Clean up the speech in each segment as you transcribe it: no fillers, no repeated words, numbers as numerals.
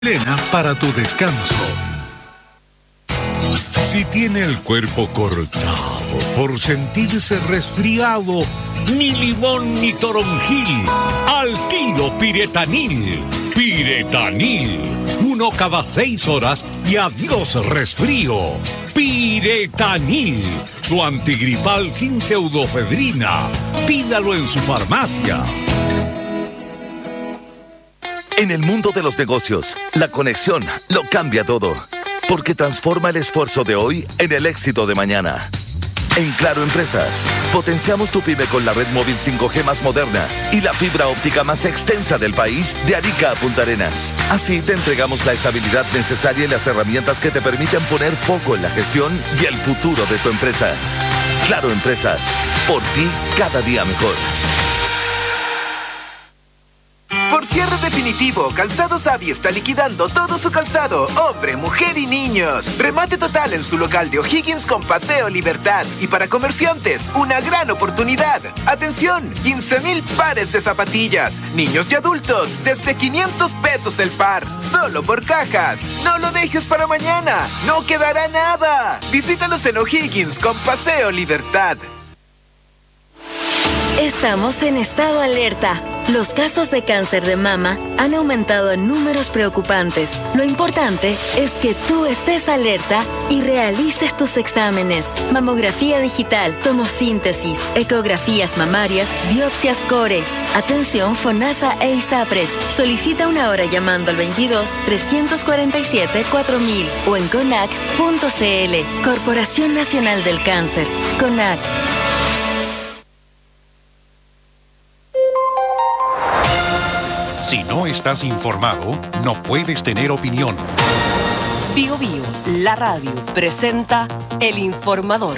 Plena para tu descanso. Si tiene el cuerpo cortado por sentirse resfriado, ni limón ni toronjil, al tiro Piretanil. Piretanil, 1 cada 6 horas y adiós resfrío. Piretanil, su antigripal sin pseudofedrina. Pídalo en su farmacia. En el mundo de los negocios, la conexión lo cambia todo, porque transforma el esfuerzo de hoy en el éxito de mañana. En Claro Empresas, potenciamos tu pyme con la red móvil 5G más moderna y la fibra óptica más extensa del país, de Arica a Punta Arenas. Así te entregamos la estabilidad necesaria y las herramientas que te permiten poner foco en la gestión y el futuro de tu empresa. Claro Empresas, por ti cada día mejor. Por cierre definitivo, Calzados Abi está liquidando todo su calzado, hombre, mujer y niños. Remate total en su local de O'Higgins con Paseo Libertad. Y para comerciantes, una gran oportunidad. Atención, 15,000 pares de zapatillas, niños y adultos, desde 500 pesos el par, solo por cajas. No lo dejes para mañana, no quedará nada. Visítalos en O'Higgins con Paseo Libertad. Estamos en estado alerta. Los casos de cáncer de mama han aumentado en números preocupantes. Lo importante es que tú estés alerta y realices tus exámenes. Mamografía digital, tomosíntesis, ecografías mamarias, biopsias core. Atención FONASA e ISAPRES. Solicita una hora llamando al 22-347-4000 o en CONAC.cl. Corporación Nacional del Cáncer. CONAC. Si no estás informado, no puedes tener opinión. Bio Bio, la radio, presenta El Informador.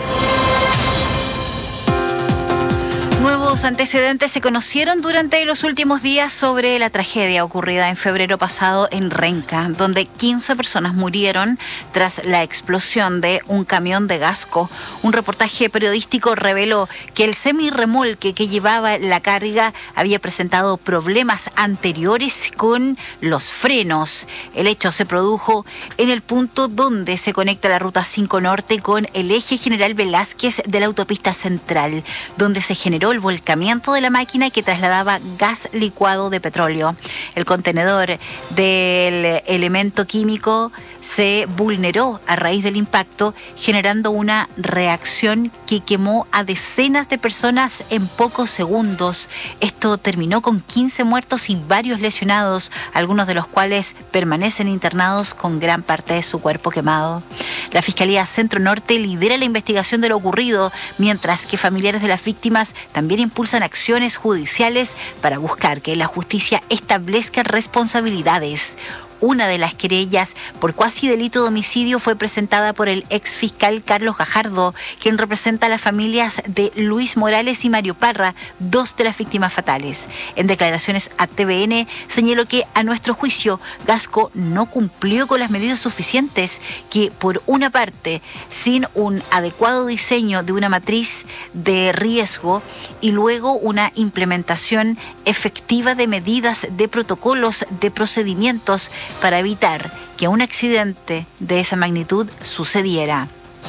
Nuevos antecedentes se conocieron durante los últimos días sobre la tragedia ocurrida en febrero pasado en Renca, donde 15 personas murieron tras la explosión de un camión de Gasco. Un reportaje periodístico reveló que el semirremolque que llevaba la carga había presentado problemas anteriores con los frenos. El hecho se produjo en el punto donde se conecta la Ruta 5 Norte con el eje General Velázquez de la autopista central, donde se generó el volcamiento de la máquina que trasladaba gas licuado de petróleo. El contenedor del elemento químico se vulneró a raíz del impacto, generando una reacción que quemó a decenas de personas en pocos segundos. Esto terminó con 15 muertos y varios lesionados, algunos de los cuales permanecen internados con gran parte de su cuerpo quemado. La Fiscalía Centro Norte lidera la investigación de lo ocurrido, mientras que familiares de las víctimas también impulsan acciones judiciales para buscar que la justicia establezca responsabilidades. Una de las querellas por cuasi delito de homicidio fue presentada por el ex fiscal Carlos Gajardo, quien representa a las familias de Luis Morales y Mario Parra, dos de las víctimas fatales. En declaraciones a TVN señaló que, a nuestro juicio, Gasco no cumplió con las medidas suficientes, que por una parte, sin un adecuado diseño de una matriz de riesgo y luego una implementación efectiva de medidas, de protocolos, de procedimientos, para evitar que un accidente de esa magnitud sucediera.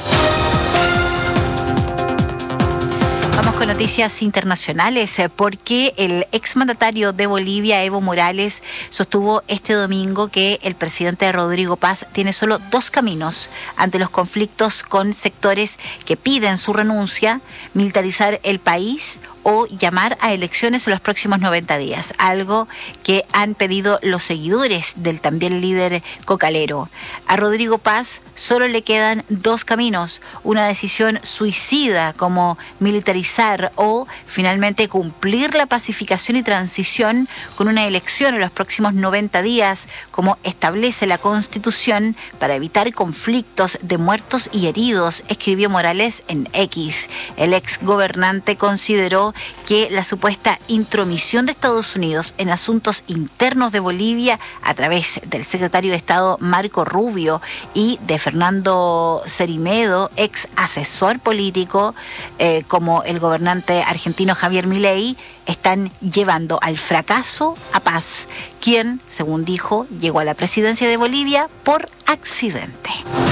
Vamos con noticias internacionales, porque el exmandatario de Bolivia, Evo Morales, sostuvo este domingo que el presidente Rodrigo Paz tiene solo dos caminos ante los conflictos con sectores que piden su renuncia: militarizar el país o llamar a elecciones en los próximos 90 días, algo que han pedido los seguidores del también líder cocalero. A Rodrigo Paz solo le quedan dos caminos: una decisión suicida como militarizar, o finalmente cumplir la pacificación y transición con una elección en los próximos 90 días, como establece la Constitución, para evitar conflictos de muertos y heridos, escribió Morales en X. El ex gobernante consideró que la supuesta intromisión de Estados Unidos en asuntos internos de Bolivia a través del secretario de Estado Marco Rubio y de Fernando Cerimedo, ex asesor político, como el gobernador gobernante argentino Javier Milei están llevando al fracaso a Paz, quien, según dijo, llegó a la presidencia de Bolivia por accidente.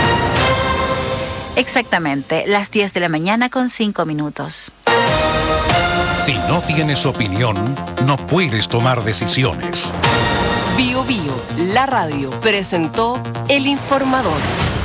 Exactamente, las 10 de la mañana con 5 minutos. Si no tienes opinión, no puedes tomar decisiones. Bio Bio, la radio, presentó El Informador.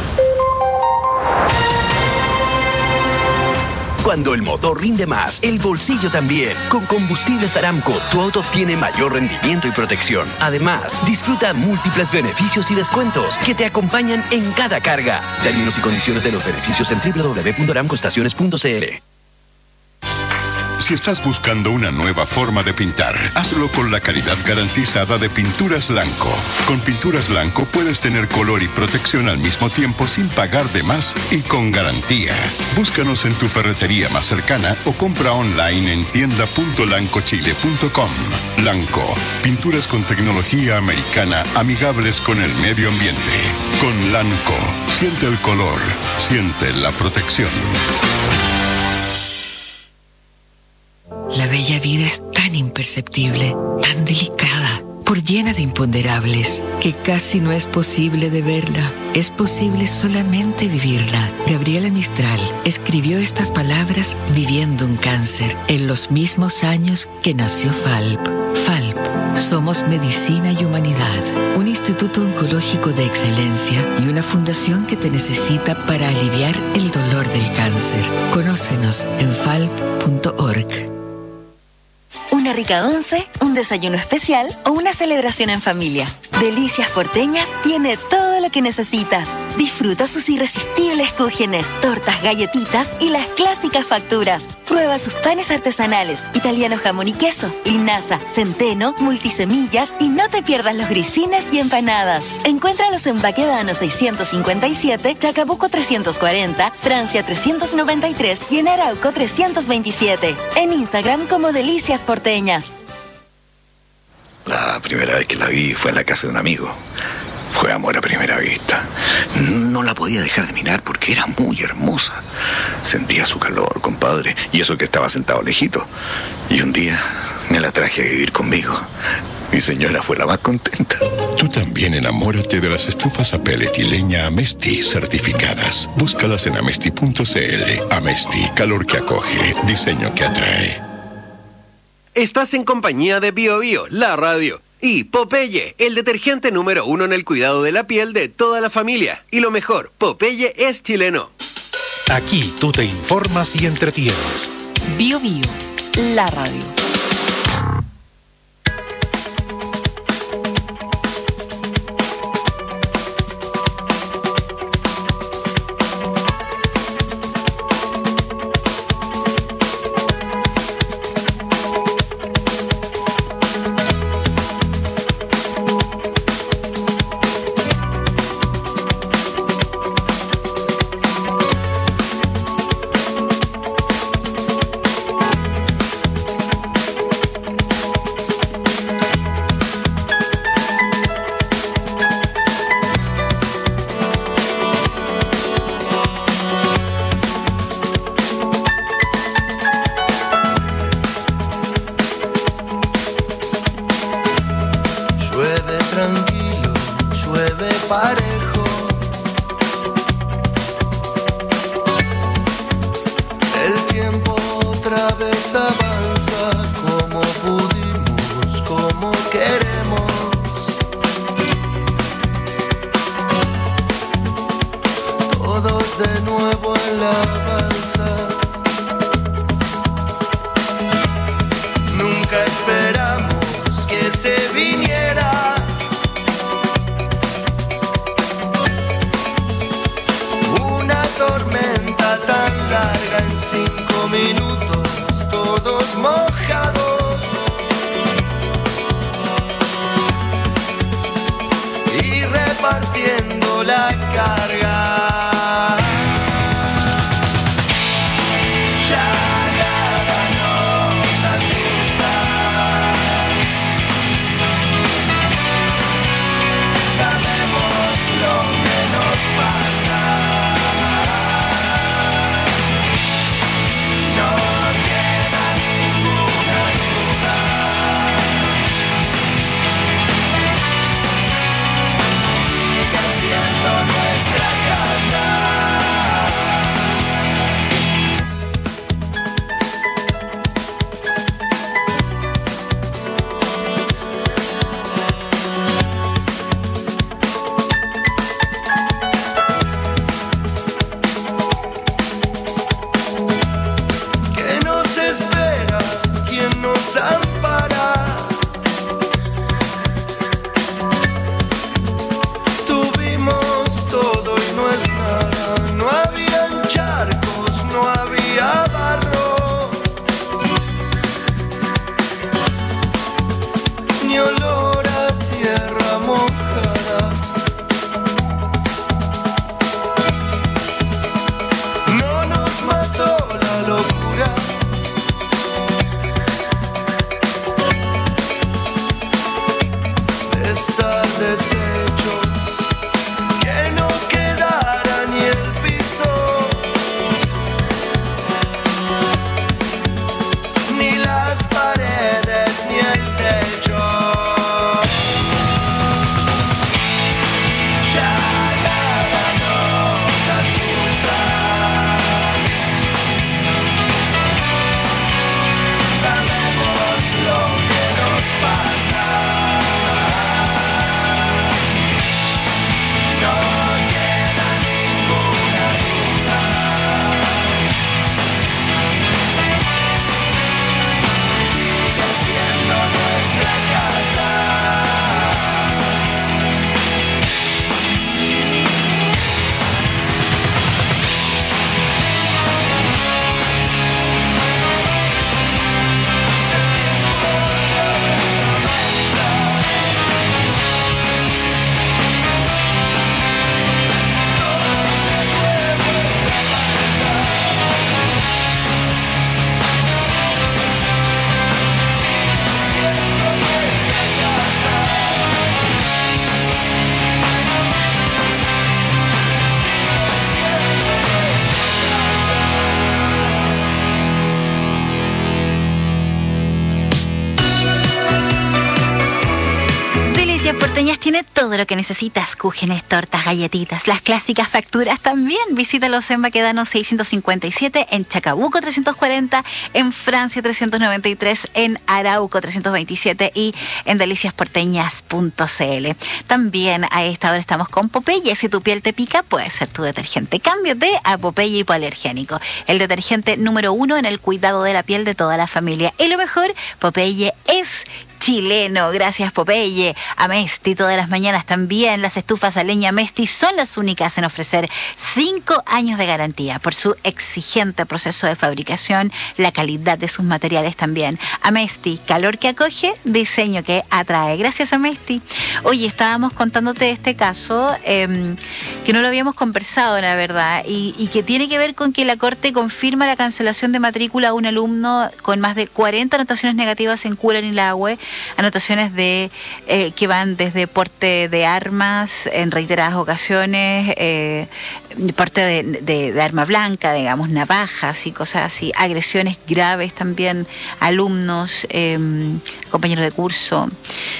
Cuando el motor rinde más, el bolsillo también. Con Combustibles Aramco, tu auto obtiene mayor rendimiento y protección. Además, disfruta múltiples beneficios y descuentos que te acompañan en cada carga. Términos y condiciones de los beneficios en www.aramcoestaciones.cl. Si estás buscando una nueva forma de pintar, hazlo con la calidad garantizada de Pinturas Lanco. Con Pinturas Lanco puedes tener color y protección al mismo tiempo sin pagar de más y con garantía. Búscanos en tu ferretería más cercana o compra online en tienda.lancochile.com. Lanco, pinturas con tecnología americana amigables con el medio ambiente. Con Lanco, siente el color, siente la protección. La bella vida es tan imperceptible, tan delicada, por llena de imponderables, que casi no es posible de verla. Es posible solamente vivirla. Gabriela Mistral escribió estas palabras viviendo un cáncer en los mismos años que nació FALP. FALP, somos medicina y humanidad, un instituto oncológico de excelencia y una fundación que te necesita para aliviar el dolor del cáncer. Conócenos en falp.org. Una rica once, un desayuno especial o una celebración en familia. Delicias Porteñas tiene todo lo que necesitas. Disfruta sus irresistibles cúgenes, tortas, galletitas y las clásicas facturas. Prueba sus panes artesanales, italiano jamón y queso, linaza, centeno, multisemillas y no te pierdas los grisines y empanadas. Encuéntralos en Baquedano 657, Chacabuco 340, Francia 393 y en Arauco 327. En Instagram como Delicias Porteñas. La primera vez que la vi fue en la casa de un amigo. Fue amor a primera vista. No la podía dejar de mirar porque era muy hermosa. Sentía su calor, compadre, y eso que estaba sentado lejito. Y un día me la traje a vivir conmigo. Mi señora fue la más contenta. Tú también enamórate de las estufas a pellet y leña Amesti certificadas. Búscalas en amesti.cl. Amesti, calor que acoge, diseño que atrae. Estás en compañía de Bio Bio, la radio. Y Popeye, el detergente número 1 en el cuidado de la piel de toda la familia. Y lo mejor, Popeye es chileno. Aquí tú te informas y entretienes. Bio Bio, la radio. No todo lo que necesitas, cúgenes, tortas, galletitas, las clásicas facturas también. Visítalos en Baquedano 657, en Chacabuco 340, en Francia 393, en Arauco 327 y en deliciasporteñas.cl. También a esta hora estamos con Popeye. Si tu piel te pica, puede ser tu detergente. Cámbiate a Popeye Hipoalergénico, el detergente número 1 en el cuidado de la piel de toda la familia. Y lo mejor, Popeye es chileno. Gracias, Popeye. A Mesti todas las mañanas también. Las estufas a leña Mesti son las únicas en ofrecer 5 años de garantía por su exigente proceso de fabricación, la calidad de sus materiales también. A Mesti, calor que acoge, diseño que atrae. Gracias, a Mesti. Oye, estábamos contándote este caso que no lo habíamos conversado, la verdad, y que tiene que ver con que la Corte confirma la cancelación de matrícula a un alumno con más de 40 anotaciones negativas en Curanilahue. Anotaciones de que van desde porte de armas en reiteradas ocasiones, porte de arma blanca, digamos, navajas y cosas así, agresiones graves también, alumnos, compañeros de curso,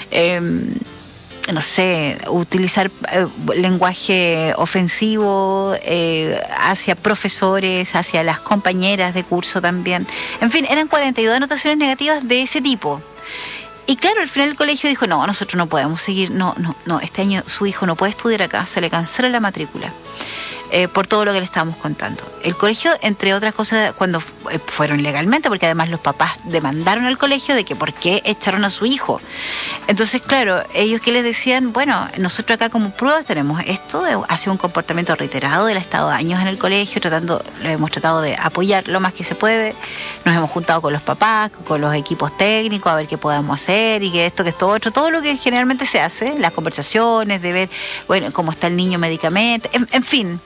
no sé, utilizar lenguaje ofensivo hacia profesores, hacia las compañeras de curso también. En fin, eran 42 anotaciones negativas de ese tipo. Y claro, al final el colegio dijo, no, nosotros no podemos seguir, no, este año su hijo no puede estudiar acá, se le cancela la matrícula. Por todo lo que le estábamos contando. El colegio, entre otras cosas, cuando fueron legalmente, porque además los papás demandaron al colegio de que por qué echaron a su hijo. Entonces, claro, ellos que les decían, bueno, nosotros acá como pruebas tenemos esto, ha sido un comportamiento reiterado, él ha estado años en el colegio, lo hemos tratado de apoyar lo más que se puede, nos hemos juntado con los papás, con los equipos técnicos, a ver qué podemos hacer y que esto, que esto otro, todo lo que generalmente se hace, las conversaciones, de ver, bueno, cómo está el niño médicamente, en fin.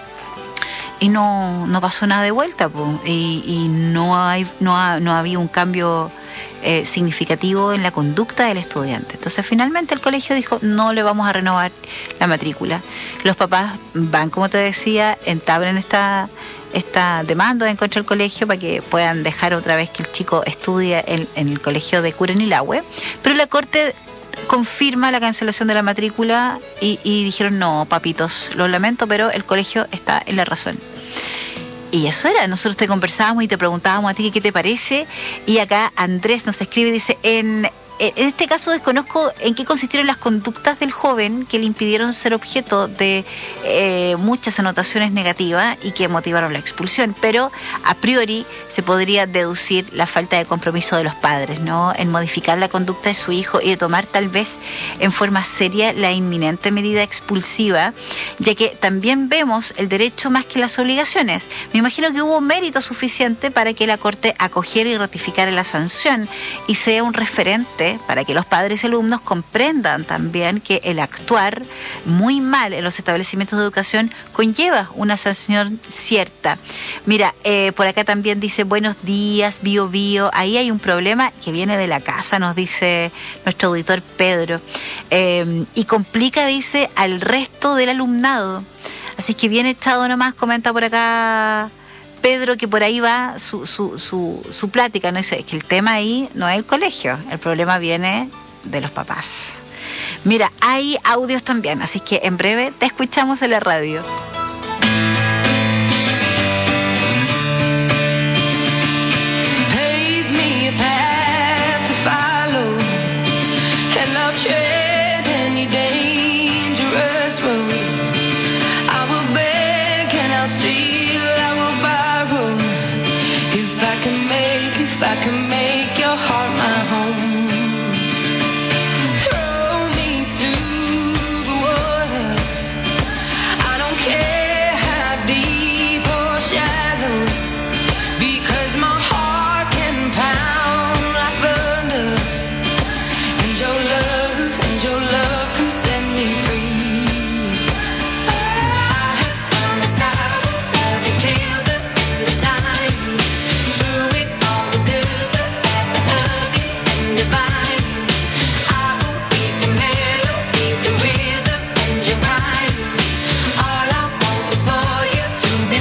Y no pasó nada de vuelta, y no había un cambio significativo en la conducta del estudiante. Entonces finalmente el colegio dijo, no le vamos a renovar la matrícula. Los papás van, como te decía, entablan esta demanda en contra del colegio para que puedan dejar otra vez que el chico estudie en el colegio de Curanilahue, pero la Corte confirma la cancelación de la matrícula y dijeron, no, papitos, lo lamento, pero el colegio está en la razón. Y eso era, nosotros te conversábamos y te preguntábamos a ti qué te parece, y acá Andrés nos escribe y dice, en este caso desconozco en qué consistieron las conductas del joven que le impidieron ser objeto de muchas anotaciones negativas y que motivaron la expulsión, pero a priori se podría deducir la falta de compromiso de los padres, ¿no?, en modificar la conducta de su hijo y de tomar tal vez en forma seria la inminente medida expulsiva, ya que también vemos el derecho más que las obligaciones. Me imagino que hubo mérito suficiente para que la Corte acogiera y ratificara la sanción y sea un referente para que los padres y alumnos comprendan también que el actuar muy mal en los establecimientos de educación conlleva una sanción cierta. Mira, por acá también dice, buenos días, Bio Bio. Ahí hay un problema que viene de la casa, nos dice nuestro auditor Pedro, y complica, dice, al resto del alumnado. Así que bien echado nomás, comenta por acá Pedro, que por ahí va su plática, ¿no? Es que el tema ahí no es el colegio, el problema viene de los papás. Mira, hay audios también, así que en breve te escuchamos en la radio. If I can make your heart my home, throw me to the water. I don't care how deep or shallow, because my heart can pound like thunder, and your love can set me free. I have found a style, love you till the end of time. Through it all, the good, the bad, the ugly, and divine. I will be the melody, the rhythm, and your rhyme. All I want is for you to be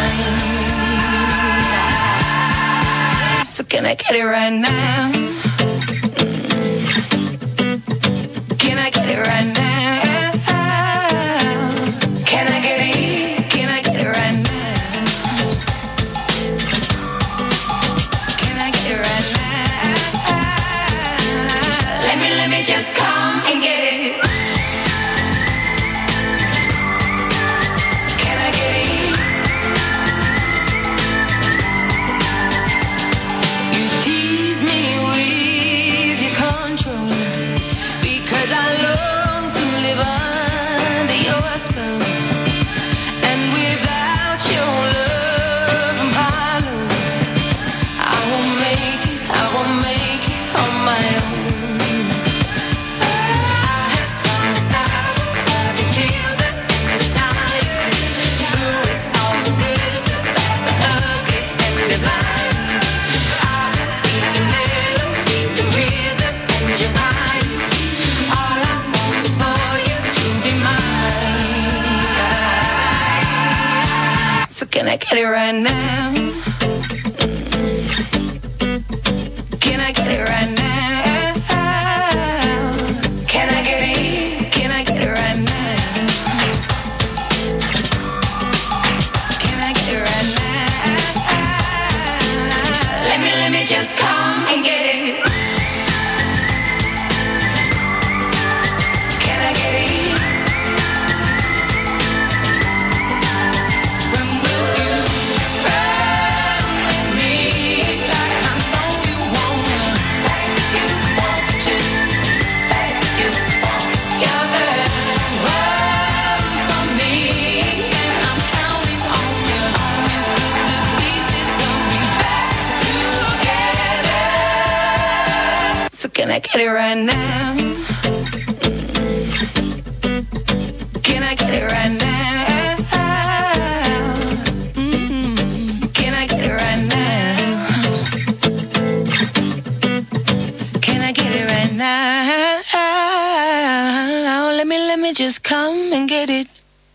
mine. So can I get it right now? Can I get it right now? spell. And without your love and my love, I won't make it on my own. I have found a style, loving till the end of time. Through it all, the good, the bad, the ugly, and the divine. I will be the melody, the rhythm, and your mind. All I want is for you to be mine. So can I get it right now? Can I get it right now? Can I get it? Can I get it right now? Can I get it right now? Let me just come and get it. Can I get it? When will you run with me like I know you wanna, like you want to, like you want? You're the one for me, and I'm counting on you. You put the pieces of me back together. So can I get it right now? Can I get it right now? Can I get it right now? Can I get it right now? Let me just come and get it.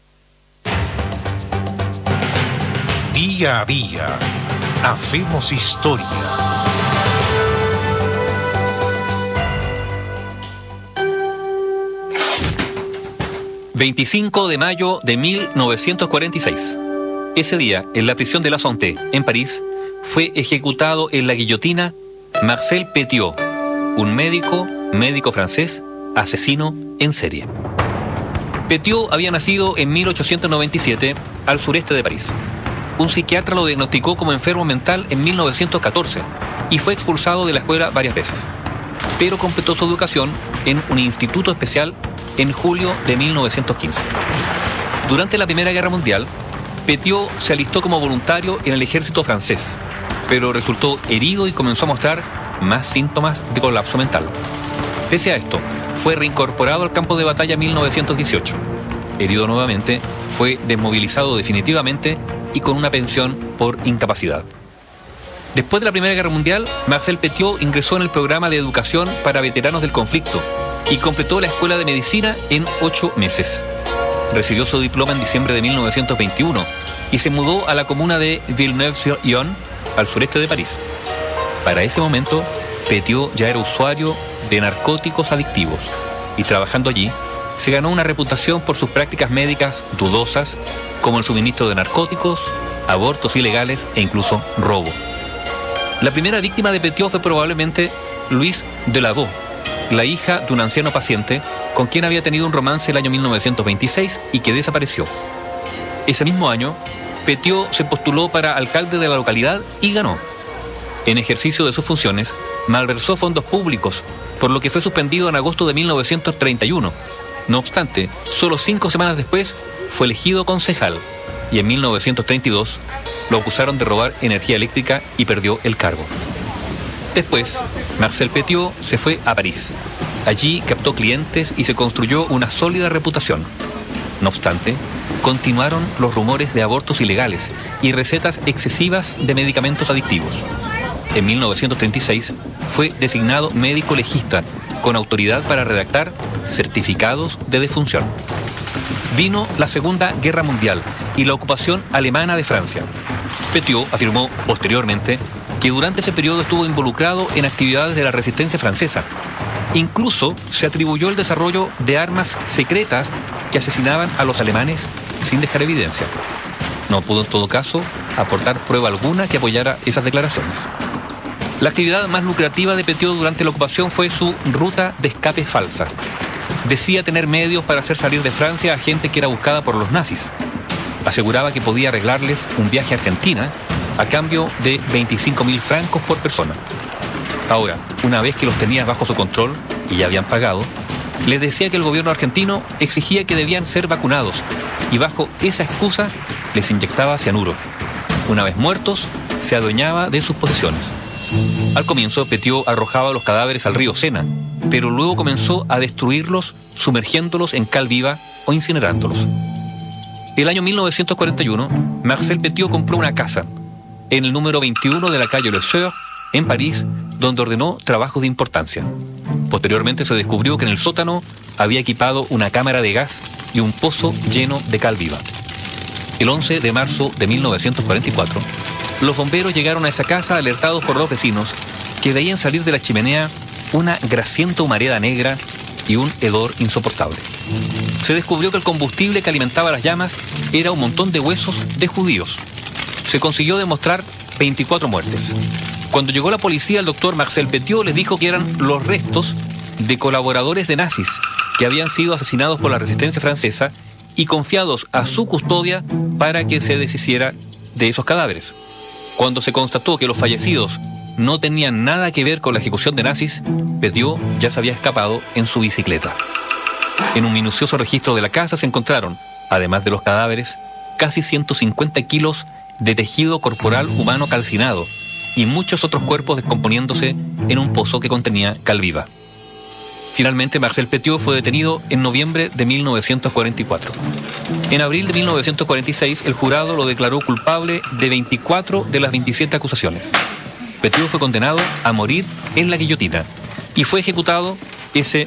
Día a día, hacemos historia. ...25 de mayo de 1946. Ese día, en la prisión de la Santé, en París, fue ejecutado en la guillotina Marcel Petiot, un médico francés, asesino en serie. Petiot había nacido en 1897 al sureste de París. Un psiquiatra lo diagnosticó como enfermo mental en 1914 y fue expulsado de la escuela varias veces, pero completó su educación en un instituto especial en julio de 1915. Durante la Primera Guerra Mundial, Petiot se alistó como voluntario en el ejército francés, pero resultó herido y comenzó a mostrar más síntomas de colapso mental. Pese a esto, fue reincorporado al campo de batalla en 1918. Herido nuevamente, fue desmovilizado definitivamente y con una pensión por incapacidad. Después de la Primera Guerra Mundial, Marcel Petiot ingresó en el programa de educación para veteranos del conflicto y completó la escuela de medicina en 8 meses. Recibió su diploma en diciembre de 1921 y se mudó a la comuna de Villeneuve-sur-Yonne, al sureste de París. Para ese momento, Petiot ya era usuario de narcóticos adictivos y trabajando allí, se ganó una reputación por sus prácticas médicas dudosas, como el suministro de narcóticos, abortos ilegales e incluso robo. La primera víctima de Petiot fue probablemente Louise Delaveau, la hija de un anciano paciente con quien había tenido un romance el año 1926 y que desapareció. Ese mismo año, Petiot se postuló para alcalde de la localidad y ganó. En ejercicio de sus funciones, malversó fondos públicos, por lo que fue suspendido en agosto de 1931. No obstante, solo 5 semanas después fue elegido concejal y en 1932 lo acusaron de robar energía eléctrica y perdió el cargo. Después, Marcel Petiot se fue a París. Allí captó clientes y se construyó una sólida reputación. No obstante, continuaron los rumores de abortos ilegales y recetas excesivas de medicamentos adictivos. En 1936 fue designado médico legista con autoridad para redactar certificados de defunción. Vino la Segunda Guerra Mundial y la ocupación alemana de Francia. Petiot afirmó posteriormente que durante ese periodo estuvo involucrado en actividades de la resistencia francesa. Incluso se atribuyó el desarrollo de armas secretas que asesinaban a los alemanes sin dejar evidencia. No pudo en todo caso aportar prueba alguna que apoyara esas declaraciones. La actividad más lucrativa de Petiot durante la ocupación fue su ruta de escape falsa. Decía tener medios para hacer salir de Francia a gente que era buscada por los nazis. Aseguraba que podía arreglarles un viaje a Argentina a cambio de 25.000 francos por persona. Ahora, una vez que los tenía bajo su control y ya habían pagado, Les decía que el gobierno argentino exigía que debían ser vacunados y bajo esa excusa les inyectaba cianuro. Una vez muertos, se adueñaba de sus posesiones. Al comienzo, Petiot arrojaba los cadáveres al río Sena, pero luego comenzó a destruirlos sumergiéndolos en cal viva o incinerándolos. El año 1941, Marcel Petiot compró una casa en el número 21 de la calle Le Seur, en París, donde ordenó trabajos de importancia. Posteriormente se descubrió que en el sótano había equipado una cámara de gas y un pozo lleno de cal viva. El 11 de marzo de 1944, los bomberos llegaron a esa casa alertados por los vecinos que veían salir de la chimenea una grasienta humareda negra y un hedor insoportable. Se descubrió que el combustible que alimentaba las llamas era un montón de huesos de judíos. Se consiguió demostrar 24 muertes. Cuando llegó la policía, el doctor Marcel Petiot les dijo que eran los restos de colaboradores de nazis que habían sido asesinados por la resistencia francesa y confiados a su custodia para que se deshiciera de esos cadáveres. Cuando se constató que los fallecidos no tenían nada que ver con la ejecución de nazis, Petiot ya se había escapado en su bicicleta. En un minucioso registro de la casa se encontraron, además de los cadáveres, casi 150 kilos de tejido corporal humano calcinado y muchos otros cuerpos descomponiéndose en un pozo que contenía cal viva. Finalmente, Marcel Petiot fue detenido en noviembre de 1944. En abril de 1946, el jurado lo declaró culpable de 24 de las 27 acusaciones. Petiot fue condenado a morir en la guillotina y fue ejecutado ese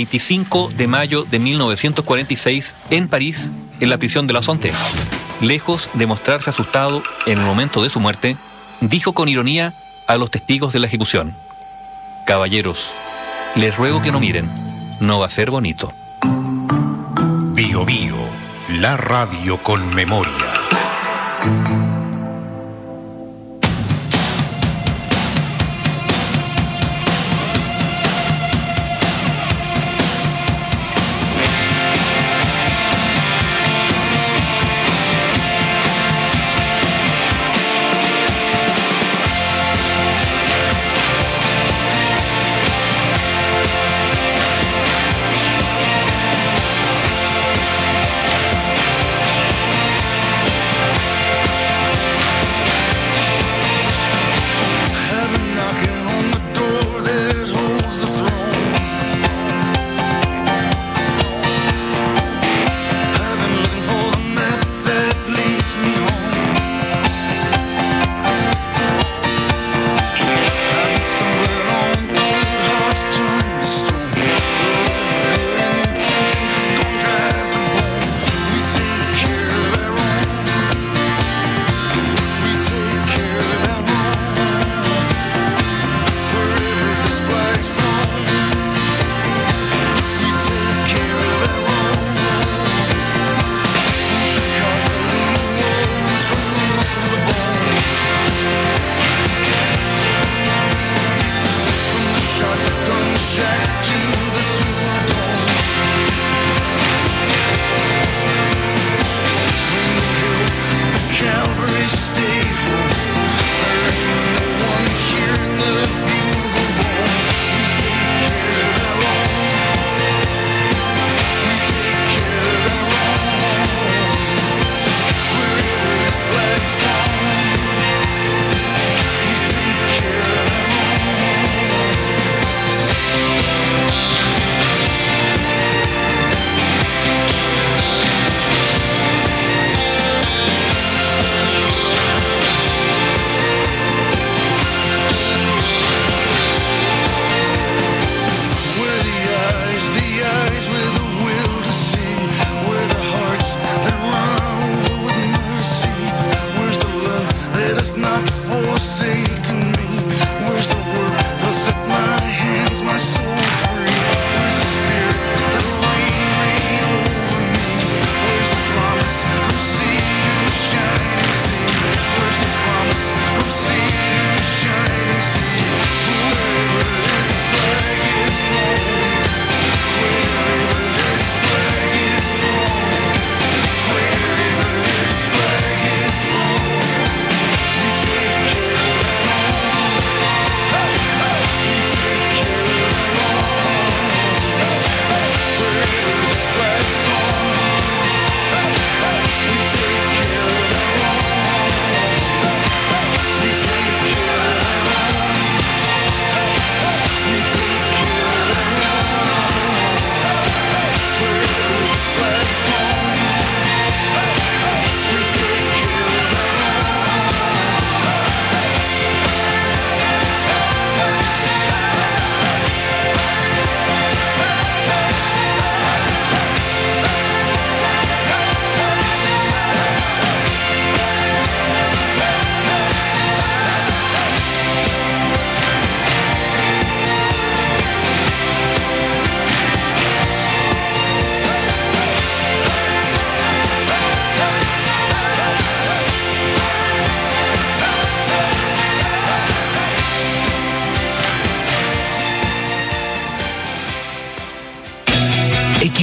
25 de mayo de 1946 en París, en la prisión de la Santé. Lejos de mostrarse asustado en el momento de su muerte, dijo con ironía a los testigos de la ejecución: «Caballeros, les ruego que no miren, no va a ser bonito». Bio Bio, la radio con memoria.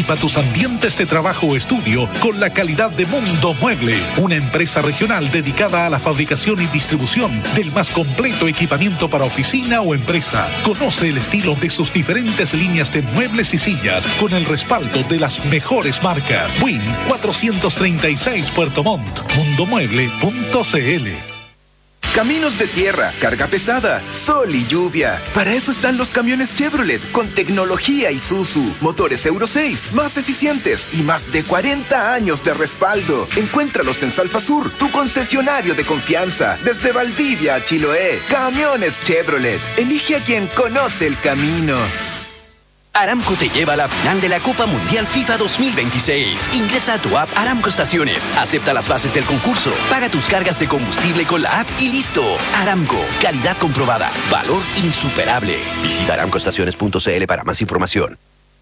Equipa tus ambientes de trabajo o estudio con la calidad de Mundo Mueble, una empresa regional dedicada a la fabricación y distribución del más completo equipamiento para oficina o empresa. Conoce el estilo de sus diferentes líneas de muebles y sillas con el respaldo de las mejores marcas. Win 436 Puerto Montt. Mundomueble.cl. Caminos de tierra, carga pesada, sol y lluvia. Para eso están los camiones Chevrolet con tecnología Isuzu. Motores Euro 6, más eficientes y más de 40 años de respaldo. Encuéntralos en Salfasur, tu concesionario de confianza. Desde Valdivia a Chiloé, camiones Chevrolet. Elige a quien conoce el camino. Aramco te lleva a la final de la Copa Mundial FIFA 2026. Ingresa a tu app Aramco Estaciones, acepta las bases del concurso, paga tus cargas de combustible con la app y listo. Aramco, calidad comprobada, valor insuperable. Visita aramcoestaciones.cl para más información.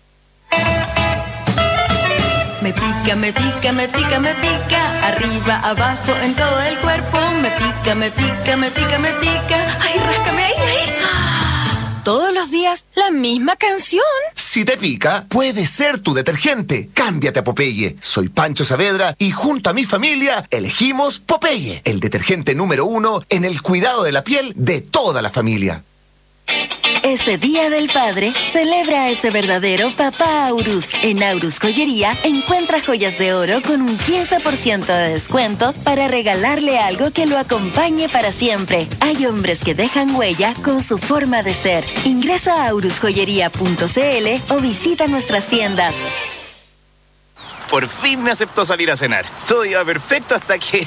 Me pica, me pica, me pica, me pica. Arriba, abajo, en todo el cuerpo. Me pica, me pica, me pica, me pica. Ay, ráscame ahí, ahí. Todos los días, la misma canción. Si te pica, puede ser tu detergente. Cámbiate a Popeye. Soy Pancho Saavedra y junto a mi familia elegimos Popeye, el detergente número 1 en el cuidado de la piel de toda la familia. Este Día del Padre, celebra a ese verdadero papá Aurus. En Aurus Joyería, encuentra joyas de oro con un 15% de descuento para regalarle algo que lo acompañe para siempre. Hay hombres que dejan huella con su forma de ser. Ingresa a aurusjoyería.cl o visita nuestras tiendas. Por fin me aceptó salir a cenar. Todo iba perfecto hasta que...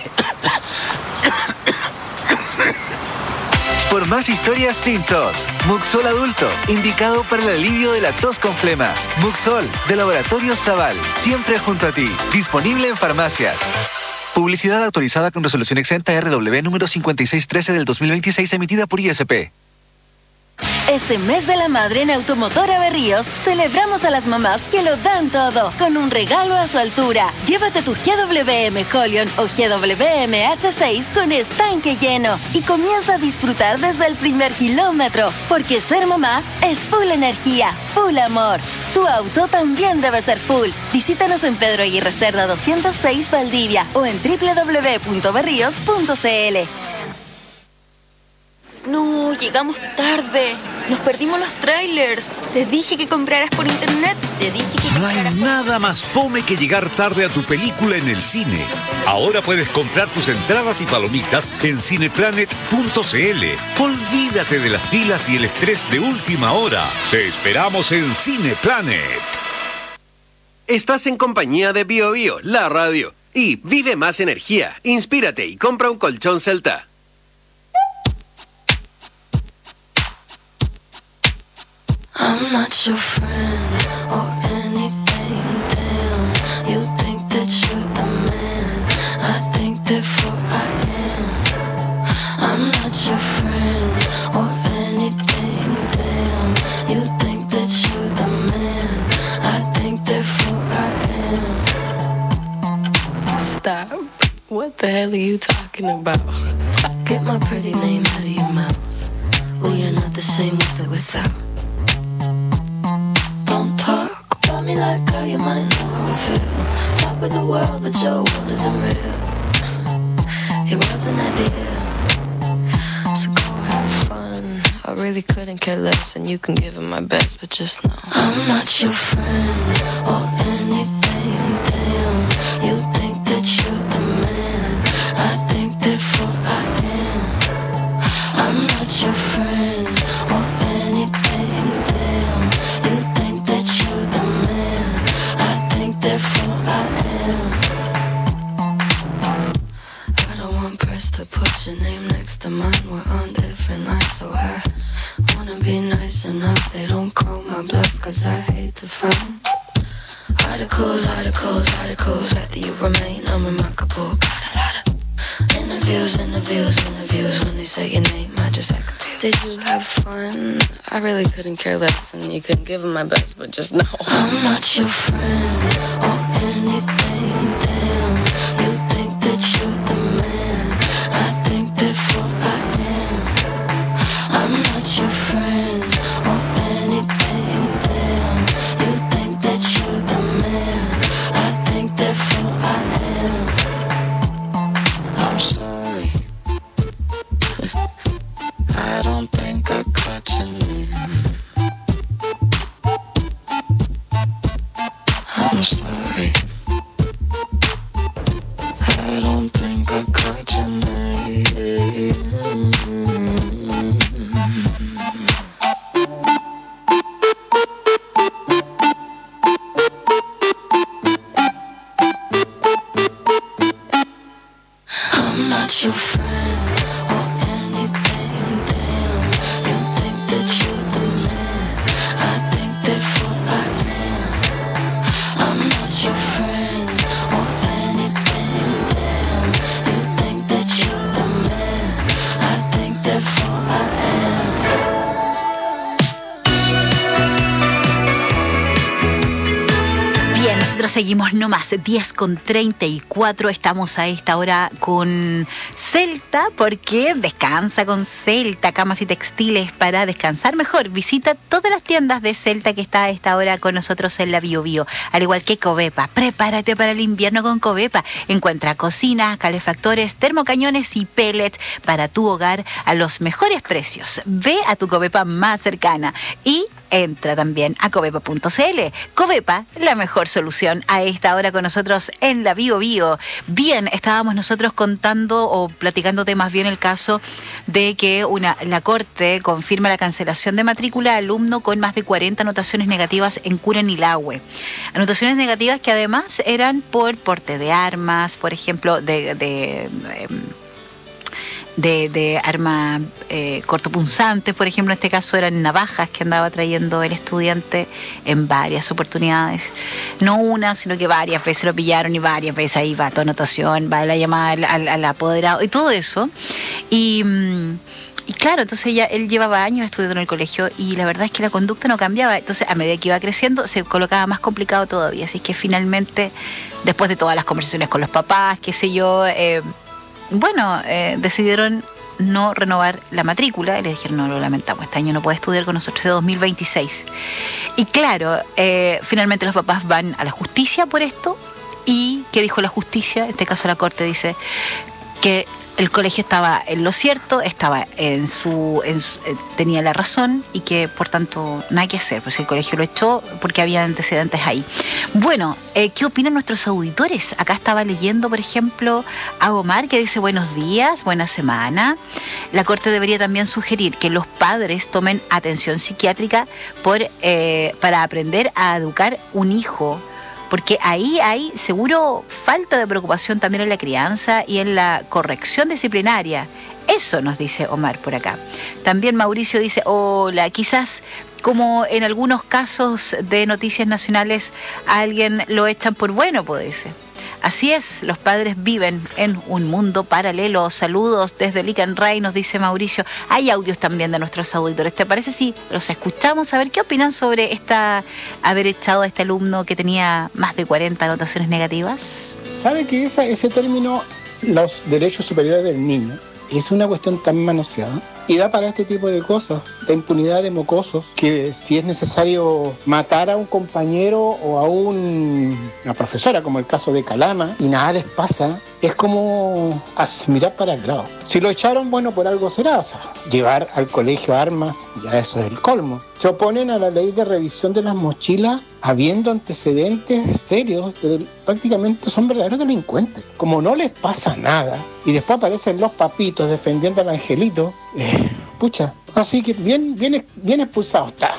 Por más historias sin tos, Muxol Adulto, indicado para el alivio de la tos con flema. Muxol, de Laboratorios Zaval, siempre junto a ti. Disponible en farmacias. Publicidad autorizada con resolución exenta RW número 5613 del 2026 emitida por ISP. Este mes de la madre en Automotora Berríos celebramos a las mamás que lo dan todo con un regalo a su altura. Llévate tu GWM Holion o GWM H6 con estanque lleno y comienza a disfrutar desde el primer kilómetro, porque ser mamá es full energía, full amor. Tu auto también debe ser full. Visítanos en Pedro Aguirre Cerda 206 Valdivia o en www.berrios.cl. No, llegamos tarde. Nos perdimos los trailers. Te dije que compraras por internet. Te dije que No hay nada más fome que llegar tarde a tu película en el cine. Ahora puedes comprar tus entradas y palomitas en cineplanet.cl. Olvídate de las filas y el estrés de última hora. Te esperamos en Cineplanet. Estás en compañía de BioBio, la radio. Y vive más energía, inspírate y compra un colchón Celta. I'm not your friend or anything, damn. You think that you're the man, I think therefore I am. I'm not your friend or anything, damn. You think that you're the man, I think therefore I am. Stop. What the hell are you talking about? Get my pretty name out of your mouth. We are not the same with or without. Don't talk about me like how you might know how I feel. Top of the world, but your world isn't real. It was an idea, so go have fun. I really couldn't care less, and you can give it my best, but just know I'm not your friend or anything, damn. You think that you're the man, I think therefore I am. I'm not your friend or anything, damn. You think that you're the man, I think therefore I am. I don't want press to put your name next to mine. We're on different lines, so I wanna be nice enough. They don't call my bluff, cause I hate to find articles, articles, articles. Rather you remain unremarkable. Got a lot of interviews, interviews, interviews. When they say your name, I just act confused. Did you have fun? I really couldn't care less, and you couldn't give it my best, but just know I'm not your friend or anything, damn. You think that you're the man, I think therefore I am. I'm not your friend or anything, damn. You think that you're the man, not your friend or anything. Damn, you think that you're the man. I think therefore I am. I'm not your friend or anything. Damn, you think that you're the man. I think therefore I am. Bien, nosotros seguimos nomás, 10:34, estamos a esta hora con Celta, porque descansa con Celta, camas y textiles para descansar mejor. Visita todas las tiendas de Celta que está a esta hora con nosotros en la Bio Bio, al igual que Covepa. Prepárate para el invierno con Covepa. Encuentra cocinas, calefactores, termocañones y pellets para tu hogar a los mejores precios. Ve a tu Covepa más cercana y entra también a covepa.cl. Covepa, la mejor solución a esta hora con nosotros en la Bio Bio. Bien, estábamos nosotros contando o platicándote más bien el caso de que la Corte confirma la cancelación de matrícula a alumno con más de 40 anotaciones negativas en Curanilahue. Anotaciones negativas que además eran por porte de armas, por ejemplo, de armas cortopunzantes, por ejemplo, en este caso eran navajas que andaba trayendo el estudiante en varias oportunidades. No una, sino que varias veces lo pillaron y varias veces ahí va tu anotación, va la llamada al apoderado y todo eso. Y claro, entonces él llevaba años estudiando en el colegio y la verdad es que la conducta no cambiaba. Entonces, a medida que iba creciendo, se colocaba más complicado todavía. Así que finalmente, después de todas las conversaciones con los papás, qué sé yo, decidieron no renovar la matrícula y le dijeron, no, lo lamentamos, este año no puede estudiar con nosotros de 2026. Y claro, finalmente los papás van a la justicia por esto. ¿Y qué dijo la justicia? En este caso la Corte dice que el colegio estaba en lo cierto, estaba tenía la razón y que por tanto nada que hacer, pues el colegio lo echó porque había antecedentes ahí. Bueno, ¿qué opinan nuestros auditores? Acá estaba leyendo, por ejemplo, a Omar, que dice buenos días, buena semana. La Corte debería también sugerir que los padres tomen atención psiquiátrica para aprender a educar un hijo, porque ahí hay seguro falta de preocupación también en la crianza y en la corrección disciplinaria. Eso nos dice Omar por acá. También Mauricio dice, hola, quizás como en algunos casos de noticias nacionales a alguien lo echan por bueno, puede ser. Así es, los padres viven en un mundo paralelo. Saludos desde Licanray, nos dice Mauricio. Hay audios también de nuestros auditores. ¿Te parece si los escuchamos? A ver, ¿qué opinan sobre haber echado a este alumno que tenía más de 40 anotaciones negativas? ¿Sabe que ese término, los derechos superiores del niño, es una cuestión tan manoseada y da para este tipo de cosas, la impunidad de mocosos, que si es necesario matar a un compañero o a una profesora, como el caso de Calama, y nada les pasa, es como mirar para el lado. Si lo echaron, bueno, por algo será. O sea, llevar al colegio armas, ya eso es el colmo. Se oponen a la ley de revisión de las mochilas habiendo antecedentes serios, prácticamente son verdaderos delincuentes. Como no les pasa nada, y después aparecen los papitos defendiendo al angelito, así que bien expulsado está.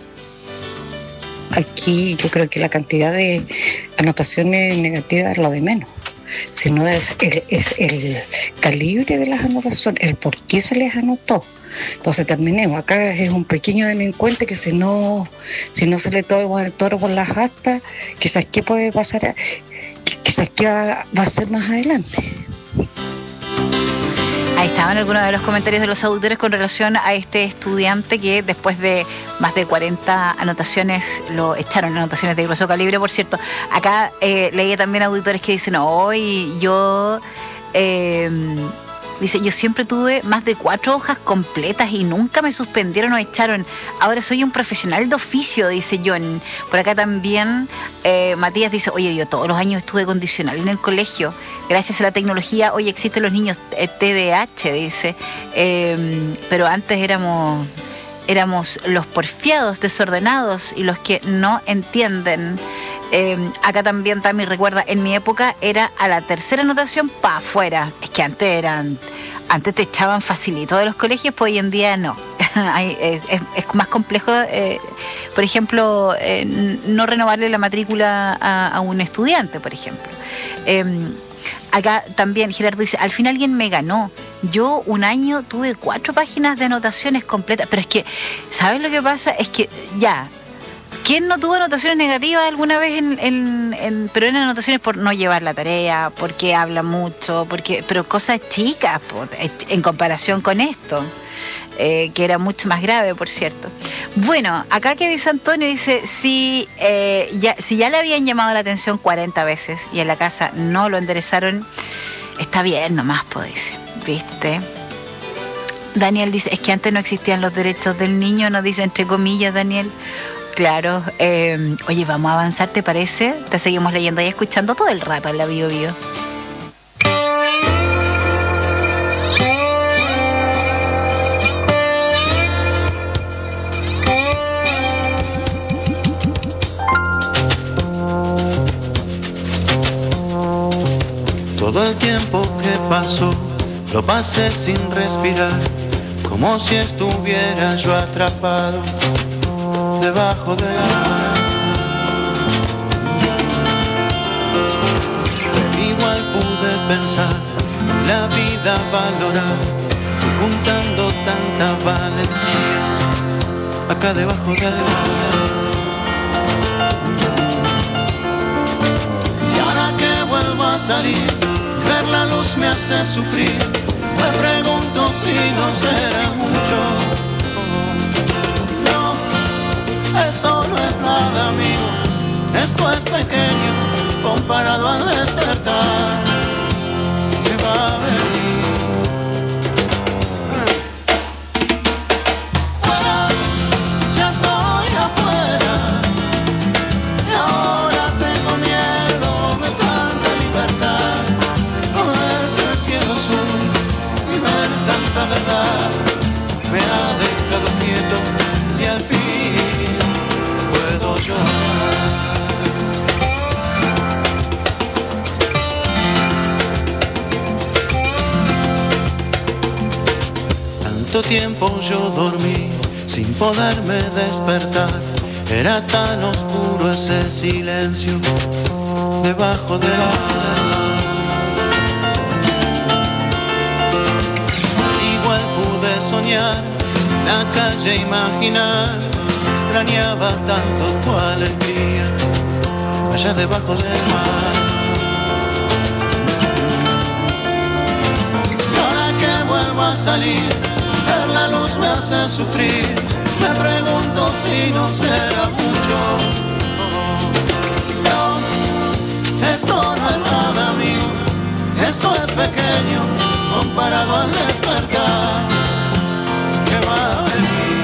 Aquí yo creo que la cantidad de anotaciones negativas es lo de menos, sino es el calibre de las anotaciones, el por qué se les anotó. Entonces terminemos, acá es un pequeño delincuente que si no se le toma el toro por las astas, quizás qué puede pasar, quizás qué va a ser más adelante. Ahí estaban algunos de los comentarios de los auditores con relación a este estudiante que después de más de 40 anotaciones lo echaron, anotaciones de grueso calibre, por cierto. Acá leía también auditores que dicen, yo siempre tuve más de 4 hojas completas y nunca me suspendieron o echaron. Ahora soy un profesional de oficio, dice John. Por acá también Matías dice, oye, yo todos los años estuve condicional en el colegio. Gracias a la tecnología, hoy existen los niños TDAH, dice. Pero antes éramos los porfiados, desordenados y los que no entienden. Acá también Tami recuerda, en mi época era a la tercera anotación para afuera. Es que antes te echaban facilito de los colegios, pues hoy en día no. Es más complejo, por ejemplo, no renovarle la matrícula a un estudiante, por ejemplo. Acá también Gerardo dice, al fin alguien me ganó. Yo un año tuve 4 páginas de anotaciones completas, pero es que, ¿sabes lo que pasa? Es que ya, ¿quién no tuvo anotaciones negativas alguna vez pero eran anotaciones por no llevar la tarea, porque habla mucho, pero cosas chicas en comparación con esto, que era mucho más grave, por cierto. Bueno, acá que dice Antonio, dice, si ya le habían llamado la atención 40 veces y en la casa no lo enderezaron, está bien nomás, dice, ¿viste? Daniel dice, es que antes no existían los derechos del niño, nos dice entre comillas Daniel. Claro, oye, vamos a avanzar, ¿te parece? Te seguimos leyendo y escuchando todo el rato en la Bio Bio. Todo el tiempo que pasó, lo pasé sin respirar, como si estuviera yo atrapado debajo del mar. Pero igual pude pensar, la vida valorar, y juntando tanta valentía, acá debajo del mar. Y ahora que vuelvo a salir, ver la luz me hace sufrir, me pregunto si no será mucho. No, esto no es nada, amigo, esto es pequeño comparado al despertar que va a venir. Fuera, ya estoy afuera, y ahora tengo miedo de tanta libertad. El cielo azul y ver tanta verdad me ha dejado quieto y al fin puedo llorar. Tanto tiempo yo dormí sin poderme despertar, era tan oscuro ese silencio debajo de la soñar, la calle imaginar, extrañaba tanto tu alegría, allá debajo del mar. Y ahora que vuelvo a salir, ver la luz me hace sufrir, me pregunto si no será mucho. No, esto no es nada, amigo, esto es pequeño comparado al despertar que va a venir.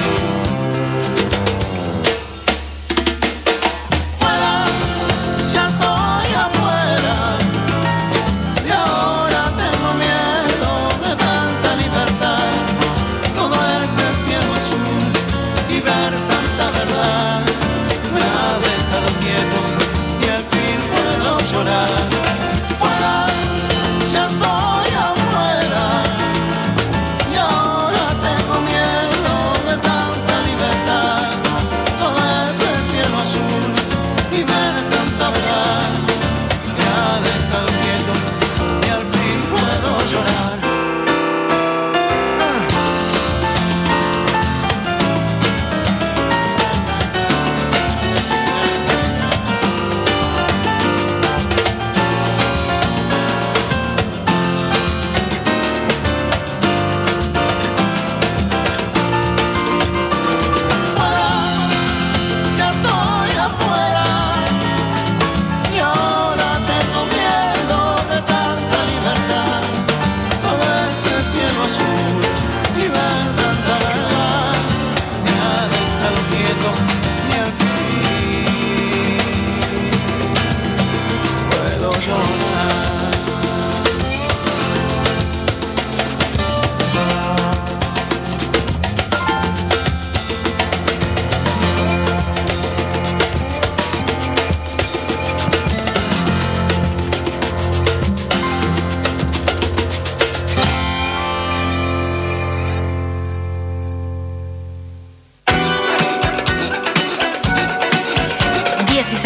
Fuera, ya estoy afuera, y ahora tengo miedo de tanta libertad. Todo ese cielo azul y ver tanta verdad me ha dejado quieto y al fin puedo llorar. Fuera, ya estoy afuera,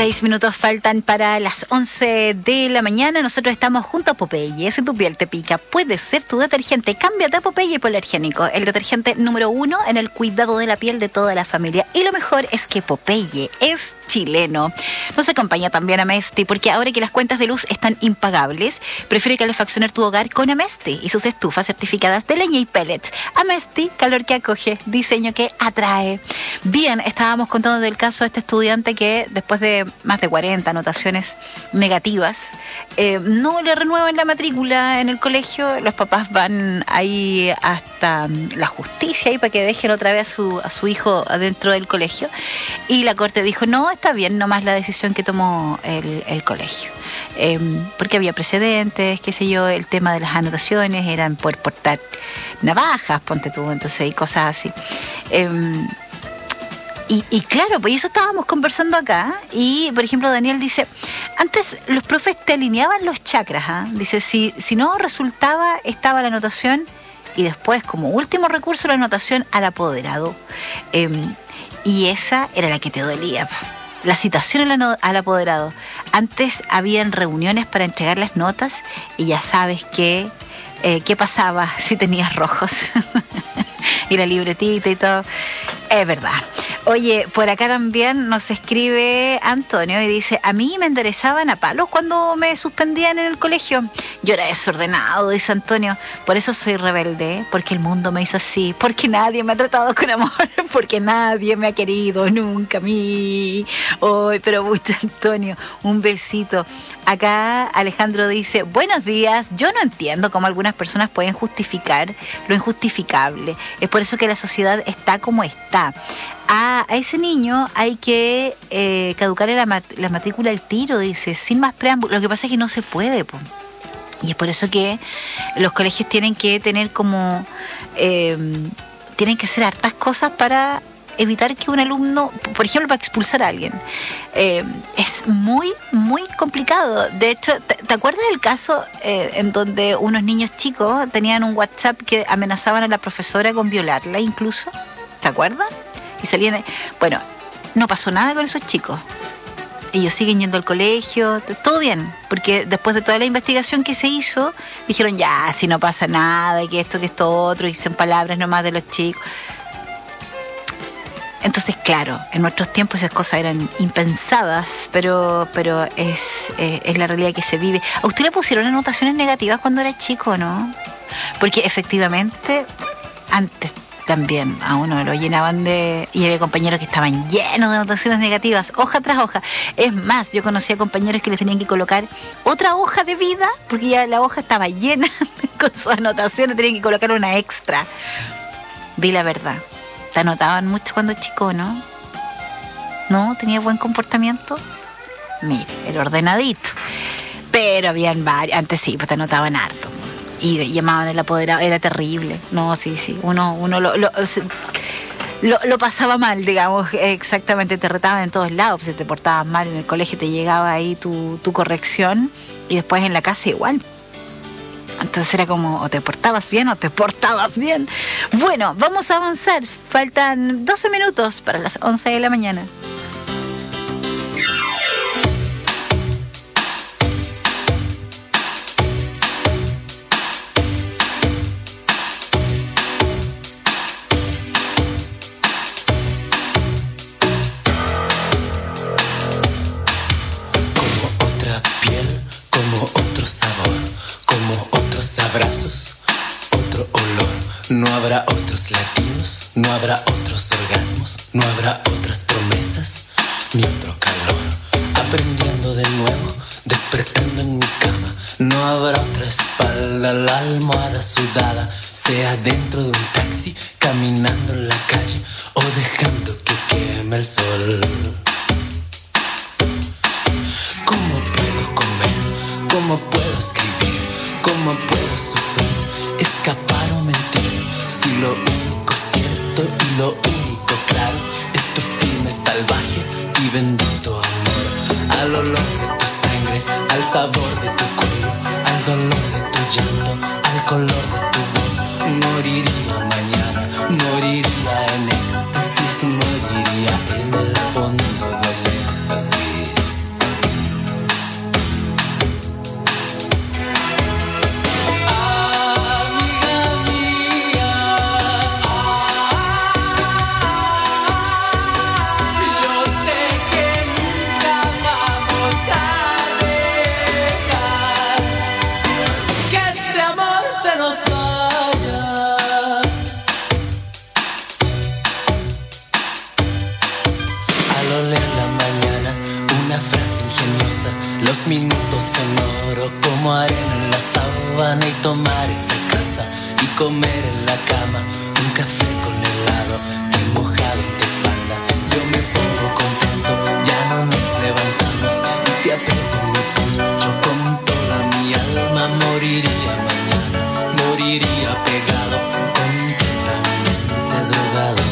6 minutos faltan para las 11 de la mañana. Nosotros estamos junto a Popeye. Si tu piel te pica, puede ser tu detergente. Cámbiate a Popeye Hipoalergénico, el detergente número 1 en el cuidado de la piel de toda la familia. Y lo mejor es que Popeye es chileno. Nos acompaña también Amesti, porque ahora que las cuentas de luz están impagables, prefiere calefaccionar tu hogar con Amesti y sus estufas certificadas de leña y pellets. Amesti, calor que acoge, diseño que atrae. Bien, estábamos contando del caso de este estudiante que después de más de 40 anotaciones negativas, no le renuevan la matrícula en el colegio. Los papás van ahí hasta la justicia ahí para que dejen otra vez a su hijo adentro del colegio. Y la corte dijo, no, está bien nomás la decisión que tomó el colegio. Porque había precedentes, qué sé yo, el tema de las anotaciones eran por portar navajas, ponte tú, entonces y cosas así. Y claro, pues eso estábamos conversando acá. Y, por ejemplo, Daniel dice, antes los profes te alineaban los chakras, ¿eh? Dice, si no resultaba, estaba la anotación y después, como último recurso, la anotación al apoderado. Y esa era la que te dolía. La citación al apoderado. Antes habían reuniones para entregar las notas y ya sabes qué pasaba si tenías rojos. Y la libretita y todo. Es verdad. Oye, por acá también nos escribe Antonio y dice, a mí me enderezaban a palos cuando me suspendían en el colegio. Yo era desordenado, dice Antonio, por eso soy rebelde, porque el mundo me hizo así, porque nadie me ha tratado con amor, porque nadie me ha querido nunca a mí. Ay, pero mucho, Antonio, un besito. Acá Alejandro dice, buenos días, yo no entiendo cómo algunas personas pueden justificar lo injustificable. Es por eso que la sociedad está como está. A ese niño hay que caducarle la matrícula al tiro, dice, sin más preámbulo. Lo que pasa es que no se puede, po. Y es por eso que los colegios tienen que tener como... tienen que hacer hartas cosas para evitar que un alumno, por ejemplo, para expulsar a alguien. Es muy, muy complicado. De hecho, ¿te acuerdas del caso en donde unos niños chicos tenían un WhatsApp que amenazaban a la profesora con violarla incluso? ¿Te acuerdas? Y salían... Bueno, no pasó nada con esos chicos. Ellos siguen yendo al colegio, todo bien, porque después de toda la investigación que se hizo, dijeron ya, si no pasa nada, y que esto otro, y son palabras nomás de los chicos. Entonces, claro, en nuestros tiempos esas cosas eran impensadas, pero es la realidad que se vive. ¿A usted le pusieron anotaciones negativas cuando era chico, no? Porque efectivamente, antes también a uno lo llenaban de... Y había compañeros que estaban llenos de anotaciones negativas, hoja tras hoja. Es más, yo conocía compañeros que les tenían que colocar otra hoja de vida, porque ya la hoja estaba llena con sus anotaciones, tenían que colocar una extra. Di la verdad. ¿Te anotaban mucho cuando chico, no? ¿No? ¿Tenía buen comportamiento? Mire, el ordenadito. Pero habían varios... Antes sí, pues te anotaban harto. Y llamaban el apoderado, era terrible. No, sí, uno lo pasaba mal, digamos, exactamente, te retaban en todos lados, si te portabas mal en el colegio te llegaba ahí tu corrección y después en la casa igual. Entonces era como, o te portabas bien o te portabas bien. Bueno, vamos a avanzar, faltan 12 minutos para las 11 de la mañana. No habrá otros latidos, no habrá otros orgasmos, no habrá otras promesas, ni otro calor. Aprendiendo de nuevo, despertando en mi cama. No habrá otra espalda, la almohada sudada, sea dentro de un taxi, caminando en la calle o dejando que queme el sol. ¿Cómo puedo comer? ¿Cómo puedo escribir? ¿Cómo puedo sufrir? Escapar o mentir. Si lo único cierto y lo único claro es tu firme, salvaje y bendito amor. Al olor de tu sangre, al sabor de tu cuello, al dolor de tu llanto, al color de tu voz. Moriría mañana, moriría en éxtasis, moriría en el fondo del éxtasis. sábana y tomar esa casa y comer en la cama un café con helado que mojado en tu espalda. Yo me pongo contento, ya no nos levantamos y te aprieto en mi pecho con toda mi alma. Moriría mañana, moriría pegado, completamente drogado.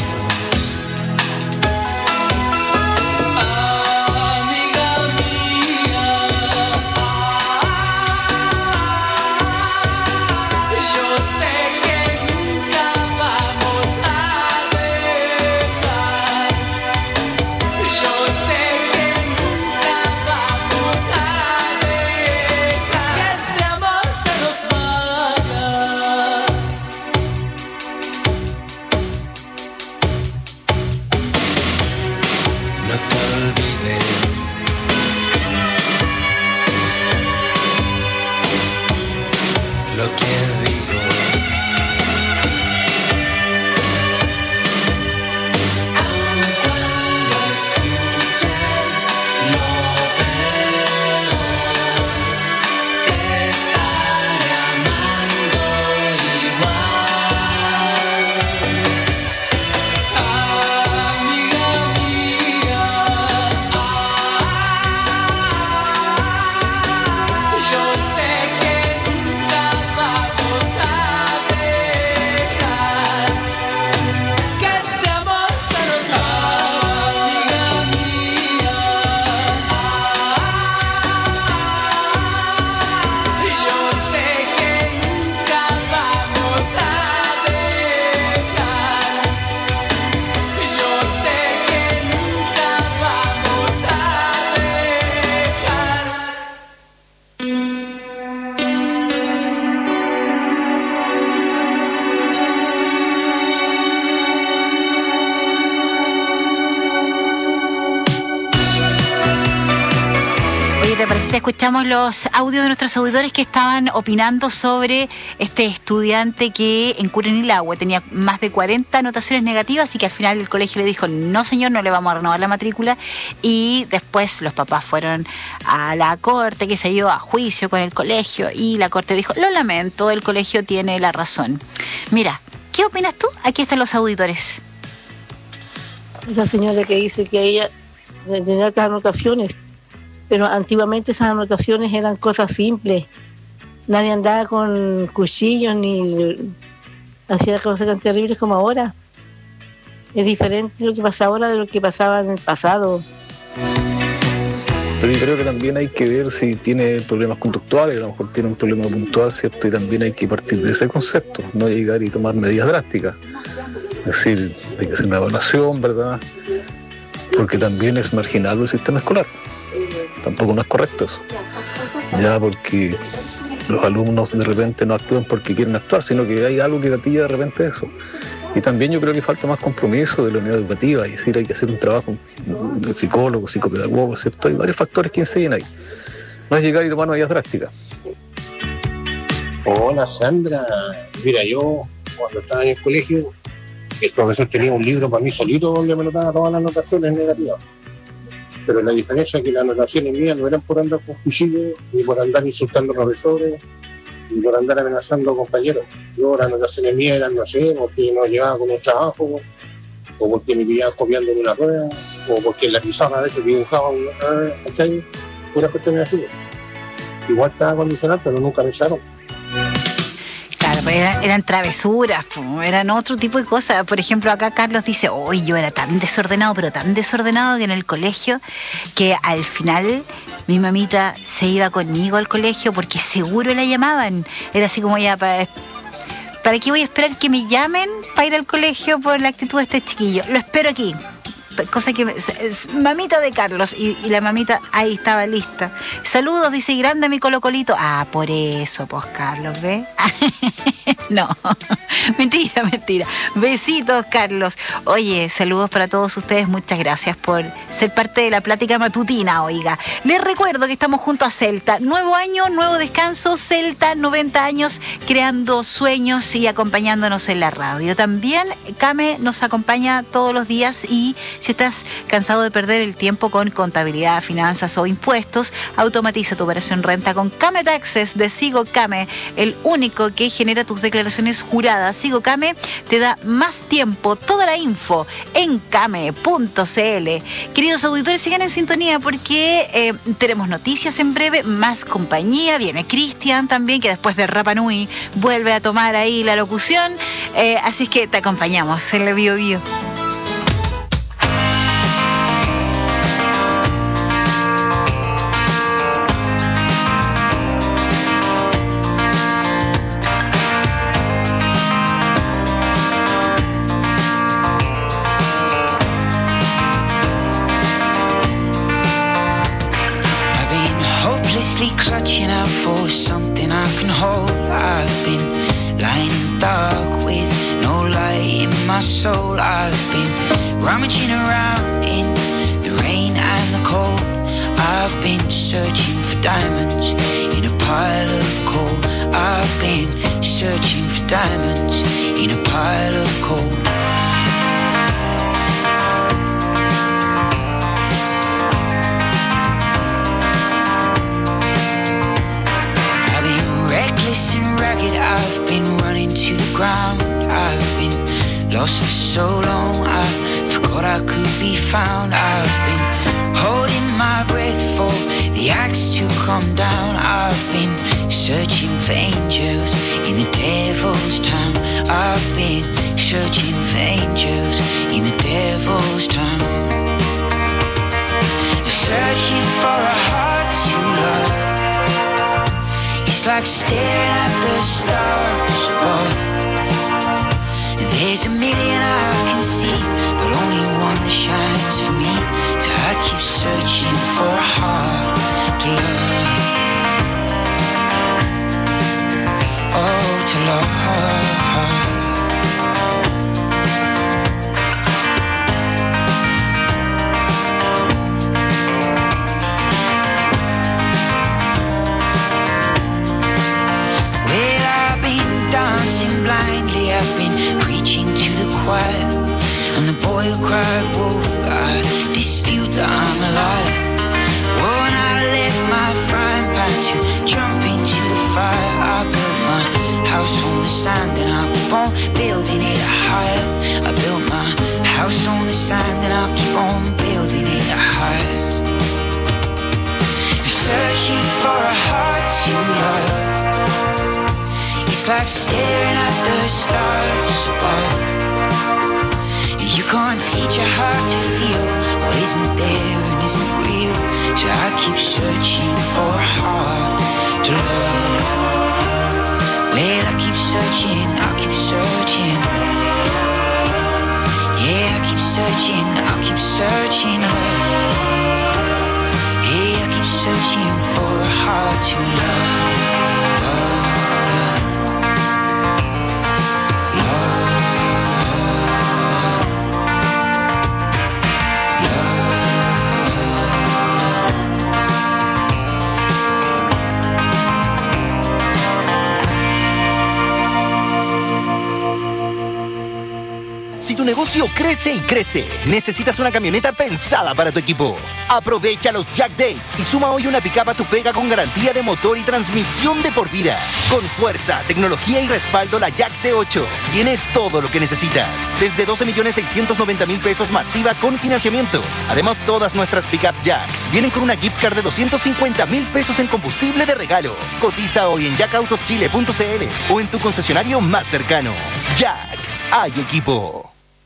Escuchamos los audios de nuestros auditores que estaban opinando sobre este estudiante que en Curanilahue tenía más de 40 anotaciones negativas y que al final el colegio le dijo: no señor, no le vamos a renovar la matrícula. Y después los papás fueron a la corte, que se llevó a juicio con el colegio, y la corte dijo: lo lamento, el colegio tiene la razón. Mira, ¿qué opinas tú? Aquí están los auditores. Esa señora que dice que ella tenía estas anotaciones, pero antiguamente esas anotaciones eran cosas simples. Nadie andaba con cuchillos ni hacía cosas tan terribles como ahora. Es diferente lo que pasa ahora de lo que pasaba en el pasado. Pero yo creo que también hay que ver si tiene problemas conductuales, a lo mejor tiene un problema puntual, ¿cierto? Y también hay que partir de ese concepto, no llegar y tomar medidas drásticas. Es decir, hay que hacer una evaluación, ¿verdad? Porque también es marginal el sistema escolar. Tampoco no es correcto eso. Ya, porque los alumnos de repente no actúan porque quieren actuar, sino que hay algo que gatilla de repente eso. Y también yo creo que falta más compromiso de la unidad educativa, es decir, hay que hacer un trabajo de psicólogo, psicopedagogo, ¿cierto? Hay varios factores que inciden ahí. No es llegar y tomar medidas drásticas. Hola Sandra, mira, yo cuando estaba en el colegio, el profesor tenía un libro para mí solito donde me notaba todas las anotaciones negativas. Pero la diferencia es que las anotaciones mías no eran por andar con cuchillos, ni por andar insultando a profesores, ni por andar amenazando a compañeros. Yo las anotaciones mías eran, no sé, porque no llegaba con un trabajo, o porque me pillaban copiando en una rueda, o porque en la pizarra a veces dibujaba ¿cachai? Puras cuestiones así. Igual estaba condicionado, pero nunca me echaron. Claro, eran travesuras, eran otro tipo de cosas. Por ejemplo, acá Carlos dice: hoy yo era tan desordenado, pero tan desordenado que en el colegio, que al final mi mamita se iba conmigo al colegio porque seguro la llamaban. Era así como: ya, ¿para qué voy a esperar que me llamen para ir al colegio por la actitud de este chiquillo? Lo espero aquí. Cosa que mamita de Carlos, y la mamita ahí estaba lista. Saludos, dice: grande mi colocolito. Ah, por eso, pues Carlos, ¿ves? No, mentira. Besitos, Carlos. Oye, saludos para todos ustedes. Muchas gracias por ser parte de la plática matutina, oiga. Les recuerdo que estamos junto a Celta. Nuevo año, nuevo descanso. Celta, 90 años, creando sueños y acompañándonos en la radio. También Kame nos acompaña todos los días y si estás cansado de perder el tiempo con contabilidad, finanzas o impuestos, automatiza tu operación renta con Kame Taxes de Sigo Kame, el único que genera tus declaraciones juradas. Sigo Kame te da más tiempo. Toda la info en kame.cl. Queridos auditores, sigan en sintonía porque tenemos noticias en breve, más compañía. Viene Cristian también, que después de Rapa Nui vuelve a tomar ahí la locución. Así es que te acompañamos en la Bio Bio. Clutching out for something I can hold. I've been lying in the dark with no light in my soul. I've been rummaging around in the rain and the cold. I've been searching for diamonds in a pile of coal. I've been searching for diamonds in a pile of coal. Reckless and ragged, I've been running to the ground. I've been lost for so long, I forgot I could be found. I've been holding my breath for the axe to come down. I've been searching for angels in the devil's town. I've been searching for angels in the devil's town. Searching for a heart to love. It's like staring at the stars above. And there's a million I can see, but only one that shines for me. So I keep searching for a heart to love. Oh, to love. Blindly I've been preaching to the choir. And the boy who cried wolf, I dispute that I'm alive. Well, when I left my frying pan to jump into the fire, I built my house on the sand and I keep on building it higher. I built my house on the sand and I keep on building it higher. Searching for a heart to love. It's like staring at the stars above. You can't teach a heart to feel what isn't there and isn't real. So I keep searching for a heart to love. Well, I keep searching, I keep searching. Yeah, I keep searching, I keep searching, love. Yeah, I keep searching for a heart to love. Si tu negocio crece y crece, necesitas una camioneta pensada para tu equipo. Aprovecha los Jack Days y suma hoy una pickup a tu pega con garantía de motor y transmisión de por vida. Con fuerza, tecnología y respaldo, la Jack D8 tiene todo lo que necesitas. Desde 12.690.000 pesos masiva con financiamiento. Además, todas nuestras pickup Jack vienen con una gift card de 250.000 pesos en combustible de regalo. Cotiza hoy en jacautoschile.cl o en tu concesionario más cercano. Jack, hay equipo.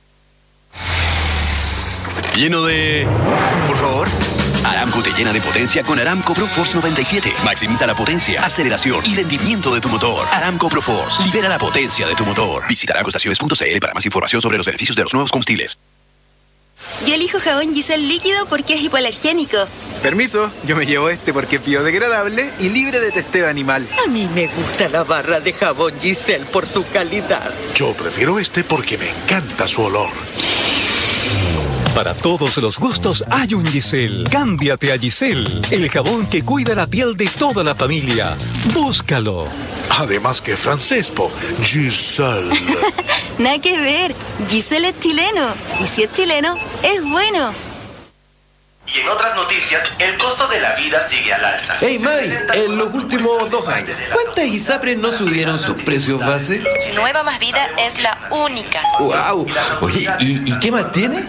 Lleno de... Por favor. Aramco te llena de potencia con Aramco Pro Force 97. Maximiza la potencia, aceleración y rendimiento de tu motor. Aramco Pro Force. Libera la potencia de tu motor. Visita aramcoestaciones.cl para más información sobre los beneficios de los nuevos combustibles. Yo elijo jabón Giselle líquido porque es hipoalergénico. Permiso, yo me llevo este porque es biodegradable y libre de testeo animal. A mí me gusta la barra de jabón Giselle por su calidad. Yo prefiero este porque me encanta su olor. Para todos los gustos hay un Giselle. Cámbiate a Giselle, el jabón que cuida la piel de toda la familia. Búscalo. Además que francés, po. Giselle. Nada que ver. Giselle es chileno. Y si es chileno, es bueno. Y en otras noticias, el costo de la vida sigue al alza. Hey May, en los últimos 2 años, ¿cuántas ISAPRES no subieron sus precios base? Nueva Más Vida es la única. ¡Wow! Oye, ¿y qué más tiene?